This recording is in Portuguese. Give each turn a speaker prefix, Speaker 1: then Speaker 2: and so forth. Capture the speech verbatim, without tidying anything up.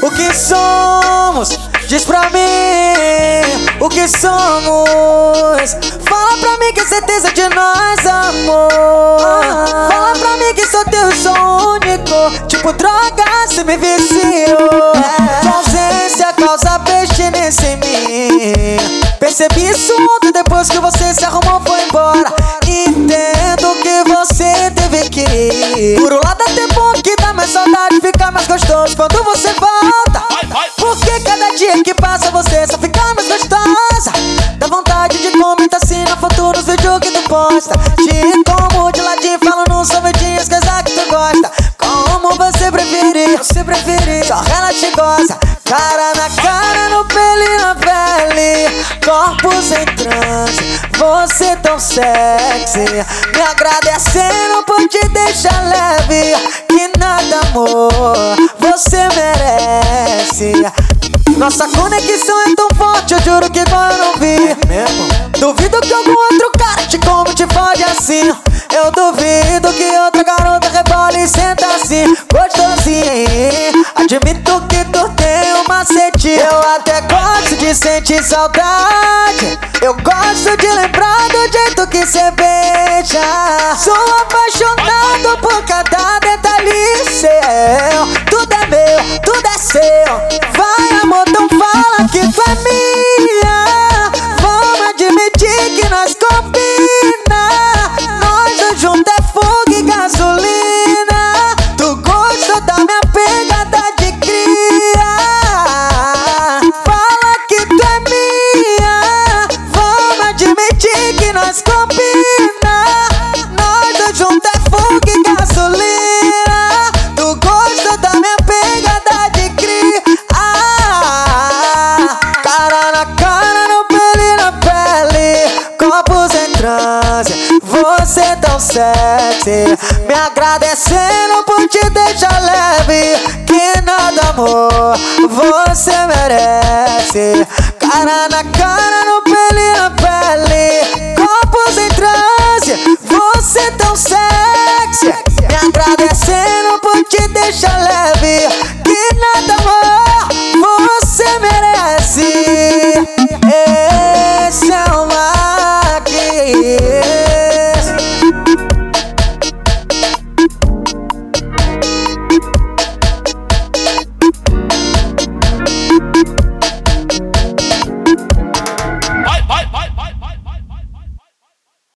Speaker 1: O que somos? Diz pra mim o que somos. Fala pra mim que é certeza de nós, amor. Fala pra mim que sou teu e sou único. Tipo droga, cê me viciou. Tua ausência causa abstinência em mim. Percebi isso ontem depois que você se arrumou e foi embora. Entendo que você teve que ir. Por um lado até bom que dá mais saudade, fica mais gostoso quando você volta. Porque cada dia que passa você só fica mais gostosa. Dá vontade de comentar assim na foto nos vídeos que tu posta. Te tomo de ladinho, falo nos sorvetinhos, coisa que tu gosta. Como você preferir, você preferir. Só ela te gosta. Cara na cara, no pele e na pele. Corpos em transe, você tão sexy. Me agradecendo por te deixar leve. Que nada, amor, você merece. Nossa conexão é tão forte, eu juro que igual eu não vi. É mesmo? Duvido que algum outro cara te come e te fode assim. Eu duvido que outra garota rebola e senta assim, gostosinho. Admito que tu tem um macete. Eu até gosto de sentir saudade. Eu gosto de lembrar do jeito que cê beija. Sou apaixonado por cada detalhe seu. Tudo é meu, tudo é seu. Vai, amor, então fala que tu é minha. Vamos admitir que nós combina. Nós dois juntos é fogo e gasolina. Tu gostou da minha pegada de cria. Fala que tu é minha. Vamos admitir que nós combina. Nós dois juntos é fogo e gasolina. Tu gostou da minha pegada de cria. Ah, cara na cara, no pele e na pele. Corpos em transe, você tão sexy. Me agradecendo por te deixar leve. Que nada, amor, você merece. Cara na cara,